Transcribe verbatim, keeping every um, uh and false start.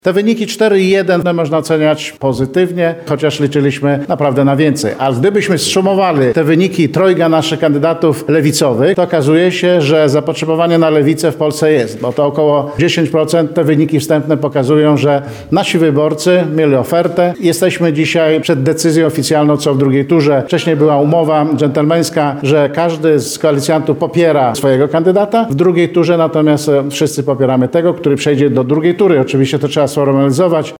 Te wyniki cztery jeden można oceniać pozytywnie, chociaż liczyliśmy naprawdę na więcej. A gdybyśmy zsumowali te wyniki trojga naszych kandydatów lewicowych, to okazuje się, że zapotrzebowanie na lewicę w Polsce jest, bo to około dziesięć procent te wyniki wstępne pokazują, że nasi wyborcy mieli ofertę. Jesteśmy dzisiaj przed decyzją oficjalną, co w drugiej turze. Wcześniej była umowa dżentelmeńska, że każdy z koalicjantów popiera swojego kandydata. W drugiej turze natomiast wszyscy popieramy tego, który przejdzie do drugiej tury. Oczywiście to trzeba sformalizować.